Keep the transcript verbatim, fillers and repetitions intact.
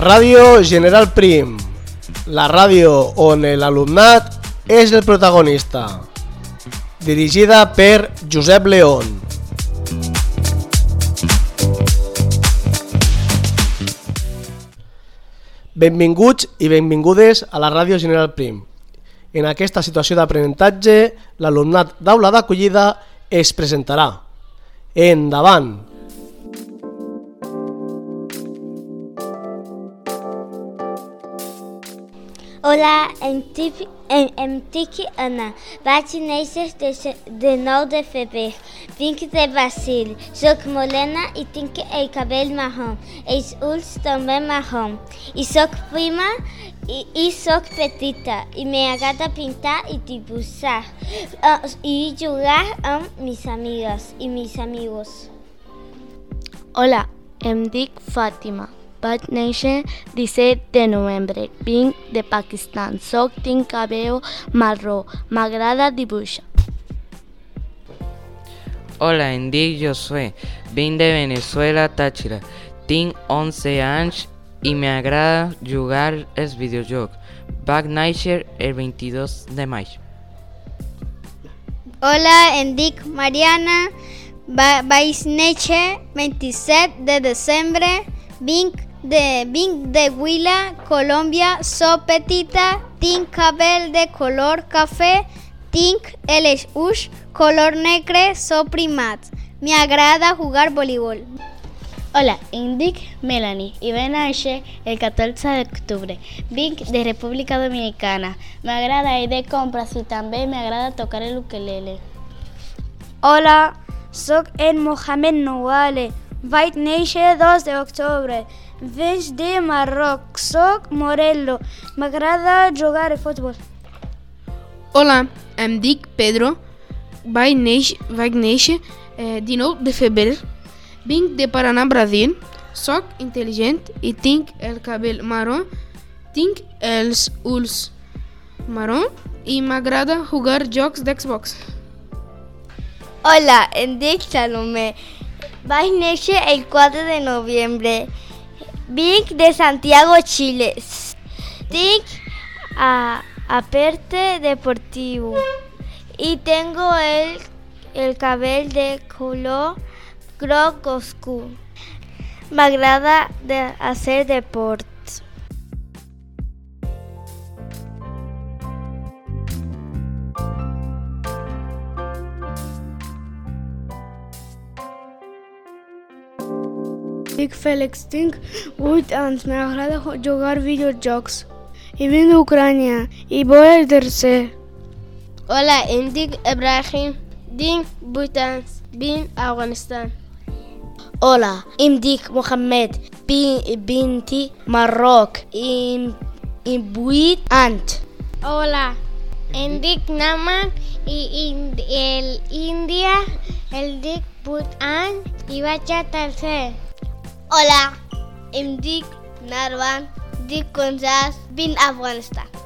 Ràdio General Prim, la ràdio on l'alumnat és el protagonista. Dirigida per Josep León. Benvinguts i benvingudes a la Ràdio General Prim. En aquesta situació d'aprenentatge, l'alumnat d'aula d'acollida es presentarà. Endavant! Hola, em dic, em, em dic Anna. Vaig néixer de nou de febrer. Vinc de Brasil. Soc morena i tinc el cabell marró. Els ulls també marró. I soc prima i, i soc petita. I m'agrada pintar i dibuixar. Uh, I jugar amb mis amigues i mis amigos. Hola, em dic Fàtima. Vaig néixer disset de novembre. Vinc de Pakistan. Soc tinc cabell marró. M'agrada dibuixar. Hola, em dic Josué. Vinc de Venezuela, Táchira. Tinc onze anys i m'agrada jugar als videojocs. Vaig néixer el vint-i-dos de maig. Hola, em dic Mariana. Va, vaig néixer vint-i-set de desembre. Vinc de, vinc de Huila, Colòmbia. Soc petita. Tinc cabell de color cafè. Tinc els ulls color negre. Soc primat. M'agrada jugar voleibol. Hola, em dic Melanie i vaig néixer el catorze d'octubre. Vinc de República Dominicana. M'agrada ir de compres i també m'agrada tocar el ukelele. Hola, soc en Mohamed Nouale. Vaig néixer dos d'octubre. Vinc de Marroc. Soc moreno. M'agrada jugar a futbol. Hola, em dic Pedro. Vaig néixer, vaig néixer eh, dinou de febrer. Vinc de Paraná, Brasil. Soc intel·ligent i tinc el cabell marró. Tinc els ulls marró i m'agrada jugar jocs d'Xbox. Hola, em dic Salomé. Vaig néixer el quatre de novembre. Vinc de Santiago, Chile. Tinc a, aperte deportivo y tengo el, el cabell de color groc oscur. M'agrada de hacer deporte. Dic Fèlix, tinc vuit anys, m'agrada jugar videojocs. I vinc d'Ucrània i vull el tercer. Hola, em dic Ibrahim, tinc vuit anys, vinc d'Afganistan. Hola, em dic Mohamed, vinc de Marroc i vuit anys. Hola, em dic Naman i l'Índia, el dic vuit anys i vaig a tercer. Hola, em dic Narwan, dic onze anys, vinc d'Afganistan.